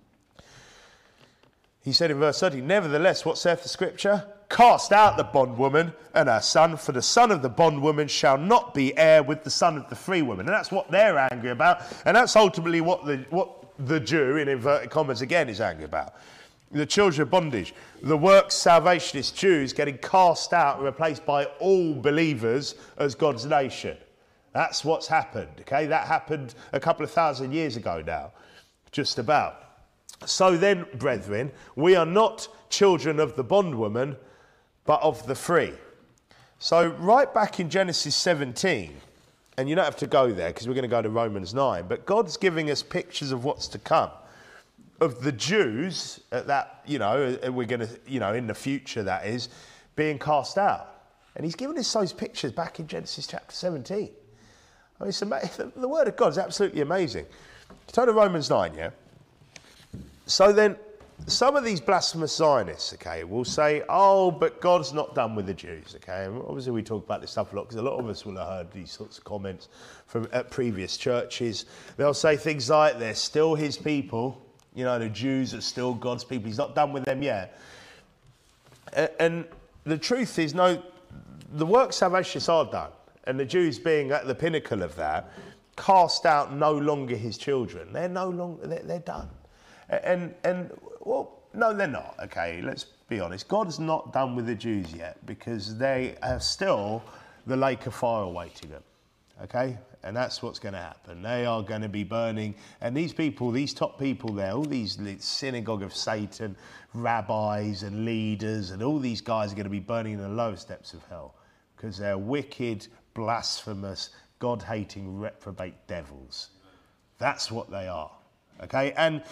He said in verse thirty, nevertheless, what saith the scripture? Cast out the bondwoman and her son, for the son of the bondwoman shall not be heir with the son of the free woman. And that's what they're angry about, and that's ultimately what the, what the Jew, in inverted commas again, is angry about. The children of bondage, the works salvationist Jews getting cast out and replaced by all believers as God's nation. That's what's happened, okay? That happened a couple of thousand years ago now, just about. So then, brethren, we are not children of the bondwoman, but of the free. So right back in Genesis seventeen, and you don't have to go there because we're going to go to Romans nine, but God's giving us pictures of what's to come. Of the Jews, at that, you know, we're going to, you know, in the future that is, being cast out. And he's given us those pictures back in Genesis chapter seventeen. I mean, it's amazing. The word of God is absolutely amazing. Turn to Romans nine, yeah? So then, some of these blasphemous Zionists, okay, will say, oh, but God's not done with the Jews, okay? And obviously we talk about this stuff a lot, because a lot of us will have heard these sorts of comments from at previous churches. They'll say things like, they're still his people. You know, the Jews are still God's people. He's not done with them yet. And the truth is, no, the work salvationists are done. And the Jews being at the pinnacle of that, cast out no longer his children. They're no longer, they're, they're done. And, and well, no, they're not, okay? Let's be honest. God's not done with the Jews yet, because they are still the lake of fire awaiting them, okay? And that's what's going to happen. They are going to be burning. And these people, these top people there, all these synagogue of Satan, rabbis and leaders, and all these guys are going to be burning in the lowest depths of hell, because they're wicked, blasphemous, God-hating, reprobate devils. That's what they are, okay? And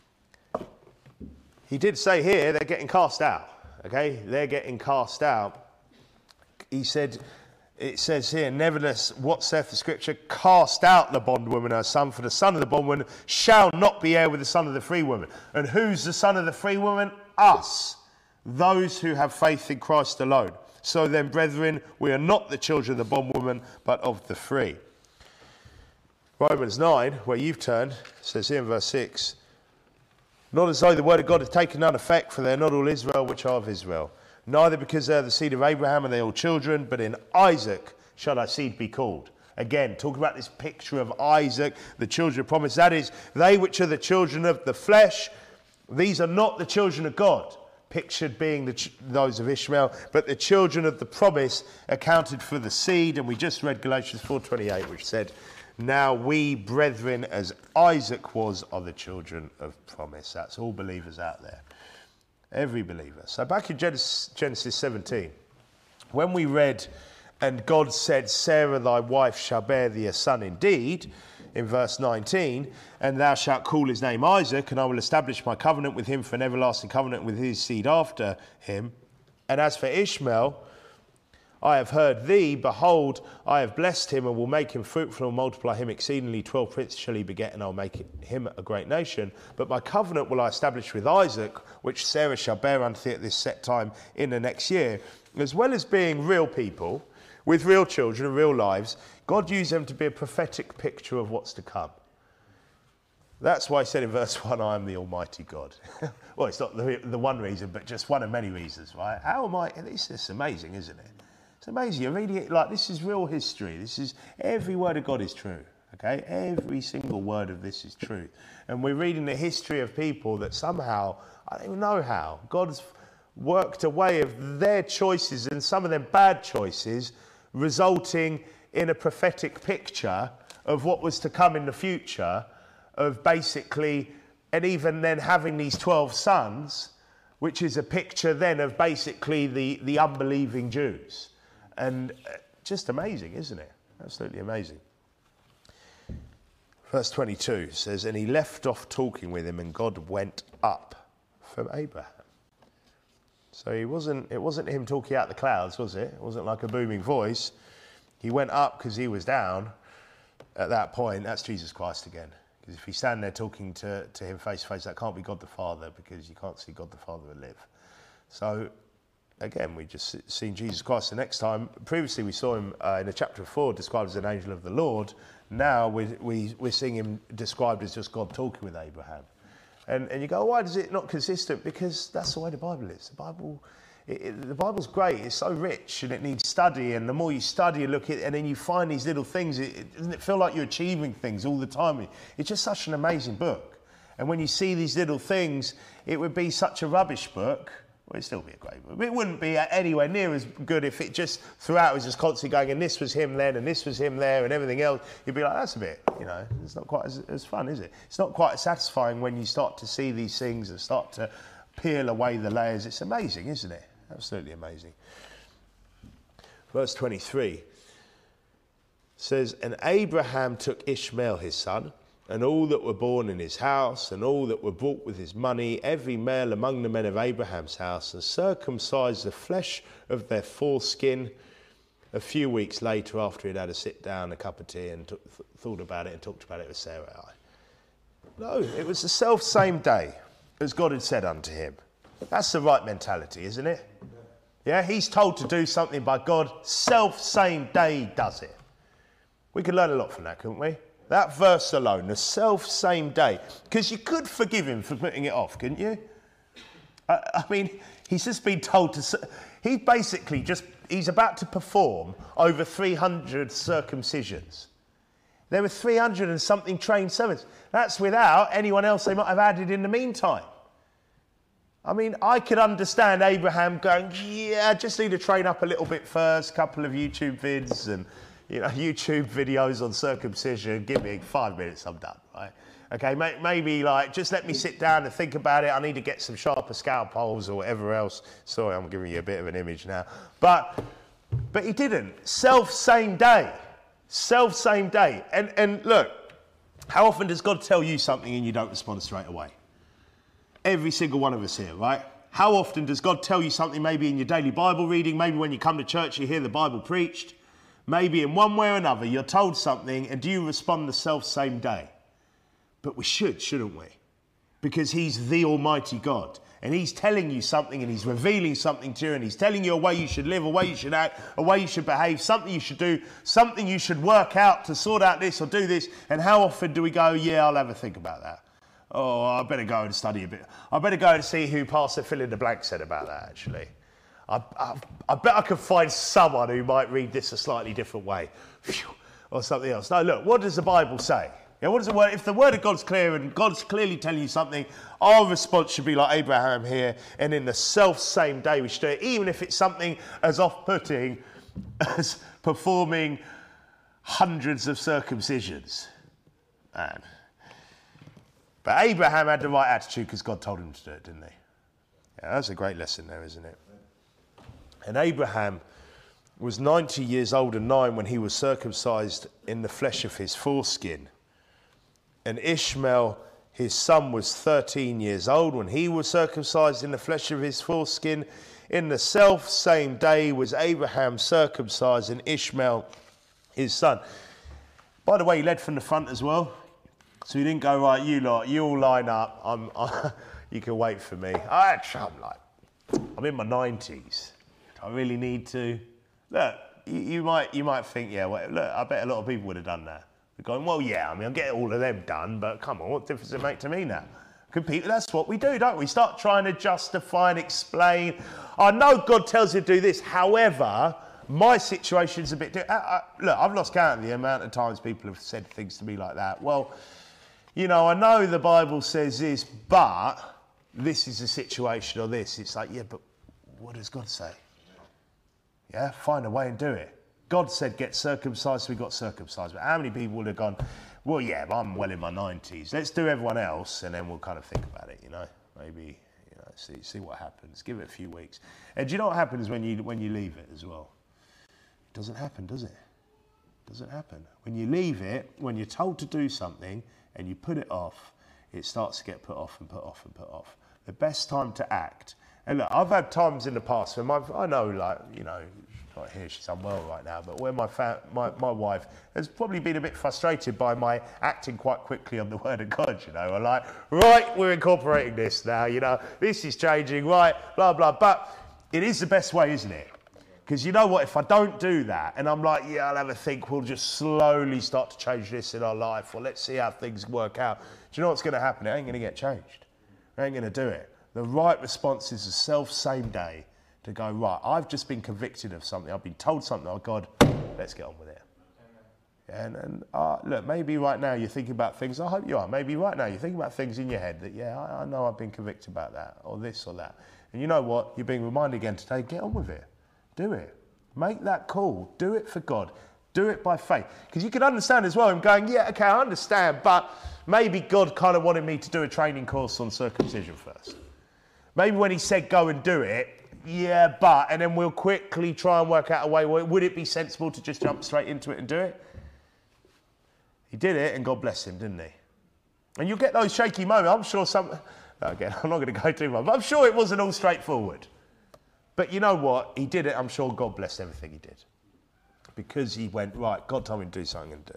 he did say here they're getting cast out, okay? They're getting cast out. He said, it says here, nevertheless, what saith the scripture? Cast out the bondwoman and her son, for the son of the bondwoman shall not be heir with the son of the free woman. And who's the son of the free woman? Us, those who have faith in Christ alone. So then, brethren, we are not the children of the bondwoman, but of the free. Romans nine, where you've turned, says here in verse six, not as though the word of God had taken none effect, for they are not all Israel which are of Israel. Neither because they are the seed of Abraham and they are all children, but in Isaac shall thy seed be called. Again, talking about this picture of Isaac, the children of promise. That is, they which are the children of the flesh, these are not the children of God, pictured being the ch- those of Ishmael, but the children of the promise accounted for the seed. And we just read Galatians four twenty-eight, which said, now we, brethren, as Isaac was, are the children of promise. That's all believers out there. Every believer. So back in Genesis, Genesis seventeen, when we read, and God said, Sarah thy wife shall bear thee a son indeed, in verse nineteen, and thou shalt call his name Isaac, and I will establish my covenant with him for an everlasting covenant with his seed after him. And as for Ishmael, I have heard thee, behold, I have blessed him and will make him fruitful and multiply him exceedingly. Twelve princes shall he beget, and I'll make him a great nation. But my covenant will I establish with Isaac, which Sarah shall bear unto thee at this set time in the next year. As well as being real people, with real children and real lives, God used them to be a prophetic picture of what's to come. That's why he said in verse one, I am the Almighty God. Well, it's not the, the one reason, but just one of many reasons, right? How am I? This is amazing, isn't it? It's amazing. You're reading it like this is real history. This is, every word of God is true, okay? Every single word of this is true. And we're reading the history of people that somehow, I don't even know how, God's worked a way of their choices and some of them bad choices resulting in a prophetic picture of what was to come in the future, of basically, and even then having these twelve sons, which is a picture then of basically the, the unbelieving Jews. And just amazing, isn't it? Absolutely amazing. Verse twenty-two says, and he left off talking with him, and God went up from Abraham. So he wasn't, it wasn't him talking out the clouds, was it? It wasn't like a booming voice. He went up because he was down. At that point, that's Jesus Christ again. Because if you stand there talking to, to him face to face, that can't be God the Father, because you can't see God the Father live. So, again, we just seen Jesus Christ. The next time, previously we saw him uh, in the chapter four described as an angel of the Lord. Now we, we, we're seeing him described as just God talking with Abraham. And, and you go, why is it not consistent? Because that's the way the Bible is. The Bible... It, it, the Bible's great, it's so rich and it needs study, and the more you study and look at it and then you find these little things, it, it, doesn't it feel like you're achieving things all the time? It's just such an amazing book. And when you see these little things, it would be such a rubbish book. Well, it'd still be a great book. It wouldn't be anywhere near as good if it just throughout was just constantly going, and this was him then and this was him there and everything else. You'd be like, that's a bit, you know, it's not quite as, as fun, is it? It's not quite as satisfying when you start to see these things and start to peel away the layers. It's amazing, isn't it? Absolutely amazing. Verse twenty-three says, and Abraham took Ishmael his son, and all that were born in his house, and all that were bought with his money, every male among the men of Abraham's house, and circumcised the flesh of their foreskin. A few weeks later, after he'd had a sit down, a cup of tea, and t- thought about it and talked about it with Sarah. No, it was the self same day as God had said unto him. That's the right mentality, isn't it? Yeah, he's told to do something by God, self same day he does it. We could learn a lot from that, couldn't we? That verse alone, the self same day. Because you could forgive him for putting it off, couldn't you? I, I mean, he's just been told to... He basically just... He's about to perform over three hundred circumcisions. There were three hundred and something trained servants. That's without anyone else they might have added in the meantime. I mean, I could understand Abraham going, yeah, I just need to train up a little bit first, a couple of YouTube vids and, you know, YouTube videos on circumcision. Give me five minutes, I'm done, right? Okay, may, maybe like, just let me sit down and think about it. I need to get some sharper scalpels or whatever else. Sorry, I'm giving you a bit of an image now. But, but he didn't. Self same day. Self same day. And, and look, how often does God tell you something and you don't respond straight away? Every single one of us here, right? How often does God tell you something, maybe in your daily Bible reading, maybe when you come to church you hear the Bible preached, maybe in one way or another you're told something, and do you respond the self same day? But we should, shouldn't we? Because he's the Almighty God, and he's telling you something, and he's revealing something to you, and he's telling you a way you should live, a way you should act, a way you should behave, something you should do, something you should work out to sort out this or do this. And how often do we go, yeah, I'll have a think about that? Oh, I better go and study a bit. I better go and see who Pastor Fill in the Blank said about that, actually. I, I, I bet I could find someone who might read this a slightly different way. Or something else. No, look, what does the Bible say? Yeah, what does the word? If the word of God's clear and God's clearly telling you something, our response should be like Abraham here, and in the self-same day we should do it, even if it's something as off-putting as performing hundreds of circumcisions. Man. But Abraham had the right attitude because God told him to do it, didn't he? Yeah, that's a great lesson there, isn't it? And Abraham was ninety years old and nine when he was circumcised in the flesh of his foreskin. And Ishmael, his son, was thirteen years old when he was circumcised in the flesh of his foreskin. In the self same day was Abraham circumcised and Ishmael, his son. By the way, he led from the front as well. So he didn't go, right, you lot, you all line up. I'm, I, you can wait for me. I, I'm like, I'm in my nineties. Do I really need to? Look, you, you might you might think, yeah, well, look, I bet a lot of people would have done that. We're going, well, yeah, I mean, I'll get all of them done, but come on, what difference does it make to me now? Compete, that's what we do, don't we? Start trying to justify and explain. I know God tells you to do this, however, my situation's a bit different. I, I, look, I've lost count of the amount of times people have said things to me like that. Well, you know, I know the Bible says this, but this is a situation or this. It's like, yeah, but what does God say? Yeah, find a way and do it. God said get circumcised, so we got circumcised. But how many people would have gone, well, yeah, but I'm well in my nineties. Let's do everyone else, and then we'll kind of think about it, you know? Maybe, you know, see see what happens. Give it a few weeks. And do you know what happens when you when you leave it as well? It doesn't happen, does it? It doesn't happen. When you leave it, when you're told to do something, and you put it off, it starts to get put off and put off and put off. The best time to act, and look, I've had times in the past when my, I know, like, you know, she's not here, she's unwell right now, but where my, fa- my my wife has probably been a bit frustrated by my acting quite quickly on the Word of God, you know, I'm like, right, we're incorporating this now, you know, this is changing, right, blah, blah, but it is the best way, isn't it? Because you know what, if I don't do that, and I'm like, yeah, I'll have a think, we'll just slowly start to change this in our life, or let's see how things work out. Do you know what's going to happen? It ain't going to get changed. It ain't going to do it. The right response is the self same day to go, right, I've just been convicted of something. I've been told something. Oh, God, let's get on with it. And, and uh, look, maybe right now you're thinking about things, I hope you are, maybe right now you're thinking about things in your head that, yeah, I, I know I've been convicted about that, or this or that. And you know what? You're being reminded again today, get on with it. Do it. Make that call. Do it for God. Do it by faith. Because you can understand as well, I'm going, yeah, okay, I understand, but maybe God kind of wanted me to do a training course on circumcision first. Maybe when he said go and do it, yeah, but, and then we'll quickly try and work out a way, would it be sensible to just jump straight into it and do it? He did it and God bless him, didn't he? And you'll get those shaky moments. I'm sure some, again, I'm not going to go too much, but I'm sure it wasn't all straightforward. But you know what? He did it. I'm sure God blessed everything he did. Because he went, right, God told me to do something and do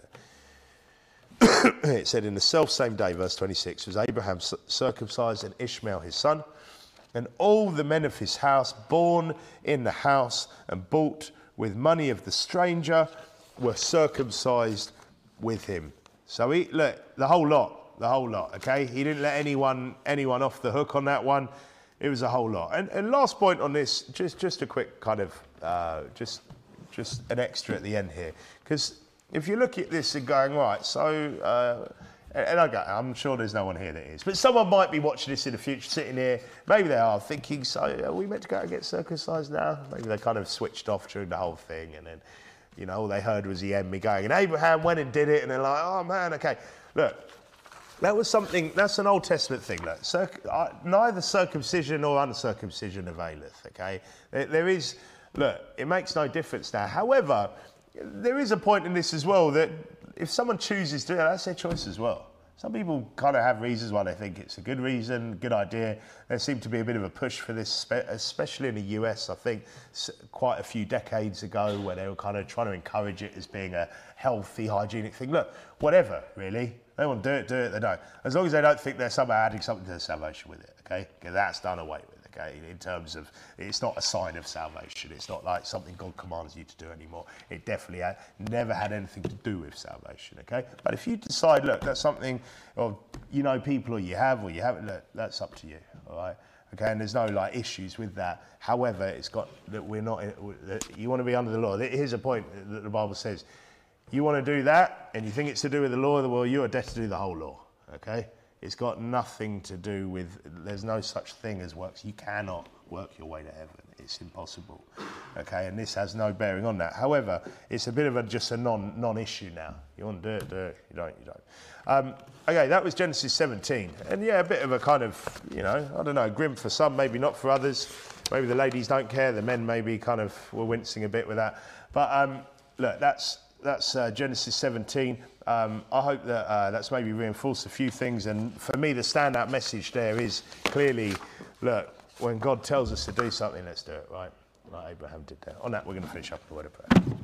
it. It said, in the self-same day, verse twenty-six, was Abraham circumcised and Ishmael his son, and all the men of his house, born in the house and bought with money of the stranger, were circumcised with him. So he, look, the whole lot, the whole lot, okay? He didn't let anyone anyone off the hook on that one. It was a whole lot. And, and last point on this, just just a quick kind of, uh, just just an extra at the end here. Because if you look at this and going, right, so, uh, and I go, I'm sure there's no one here that is, but someone might be watching this in the future, sitting here, maybe they are thinking, so are we meant to go and get circumcised now? Maybe they kind of switched off during the whole thing, and then, you know, all they heard was the end, me going, and Abraham went and did it, and they're like, oh man, okay. Look. That was something, that's an Old Testament thing. Look, circ, uh, neither circumcision nor uncircumcision availeth, okay? There, there is, look, it makes no difference now. However, there is a point in this as well that if someone chooses to do that, that's their choice as well. Some people kind of have reasons why they think it's a good reason, good idea. There seemed to be a bit of a push for this, especially in the U S, I think, quite a few decades ago, where they were kind of trying to encourage it as being a healthy, hygienic thing. Look, whatever, really. They want to do it, do it, they don't. As long as they don't think they're somehow adding something to their salvation with it, okay? Because that's done away with, okay? In terms of, it's not a sign of salvation. It's not like something God commands you to do anymore. It definitely had, never had anything to do with salvation, okay? But if you decide, look, that's something, or you know people, or you have, or you haven't, look, that's up to you, all right? Okay, and there's no like issues with that. However, it's got that we're not, that you want to be under the law. Here's a point that the Bible says. You want to do that, and you think it's to do with the law of the world, you are destined to do the whole law, okay? It's got nothing to do with, there's no such thing as works. You cannot work your way to heaven. It's impossible, okay? And this has no bearing on that. However, it's a bit of a just a non, non-issue now. You want to do it, do it. You don't, you don't. Um, okay, that was Genesis seventeen. And yeah, a bit of a kind of, you know, I don't know, grim for some, maybe not for others. Maybe the ladies don't care. The men maybe kind of were wincing a bit with that. But um, look, that's, That's uh, Genesis seventeen. Um, I hope that uh, that's maybe reinforced a few things. And for me, the standout message there is clearly, look, when God tells us to do something, let's do it, right? Like Abraham did there. On that, we're going to finish up with a word of prayer.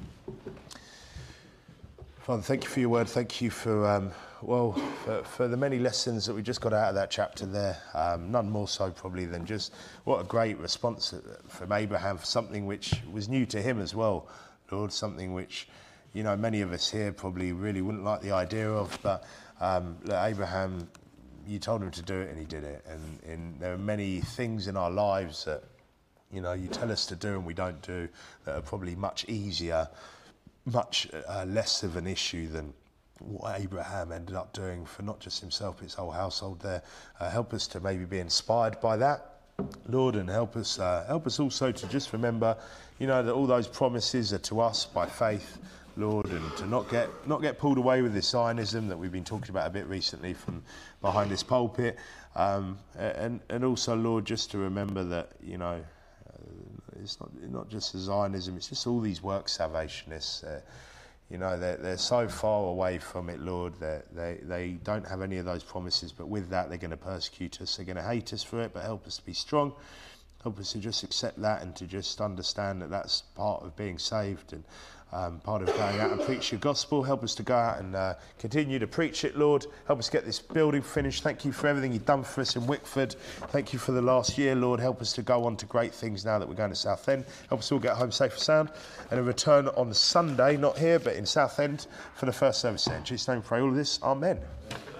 Father, thank you for your word. Thank you for, um, well, for, for the many lessons that we just got out of that chapter there. Um, none more so probably than just what a great response from Abraham for something which was new to him as well, Lord, something which, you know, many of us here probably really wouldn't like the idea of, but um, look, Abraham, you told him to do it and he did it. And, and there are many things in our lives that, you know, you tell us to do and we don't do, that are probably much easier, much uh, less of an issue than what Abraham ended up doing for not just himself, but his whole household there. Uh, help us to maybe be inspired by that, Lord, and help us uh, help us also to just remember, you know, that all those promises are to us by faith, Lord, and to not get not get pulled away with this Zionism that we've been talking about a bit recently from behind this pulpit, um, and and also, Lord, just to remember that, you know, uh, it's not not just the Zionism, it's just all these work salvationists. Uh, You know, they're, they're so far away from it, Lord, that they, they don't have any of those promises, but with that, they're going to persecute us, they're going to hate us for it, but help us to be strong, help us to just accept that and to just understand that that's part of being saved and um, part of going out and preach your gospel. Help us to go out and uh, continue to preach it, Lord. Help us get this building finished. Thank you for everything you've done for us in Wickford. Thank you for the last year, Lord. Help us to go on to great things now that we're going to Southend. Help us all get home safe and sound and a return on Sunday, not here, but in Southend for the first service. In Jesus' name, pray all of this. Amen.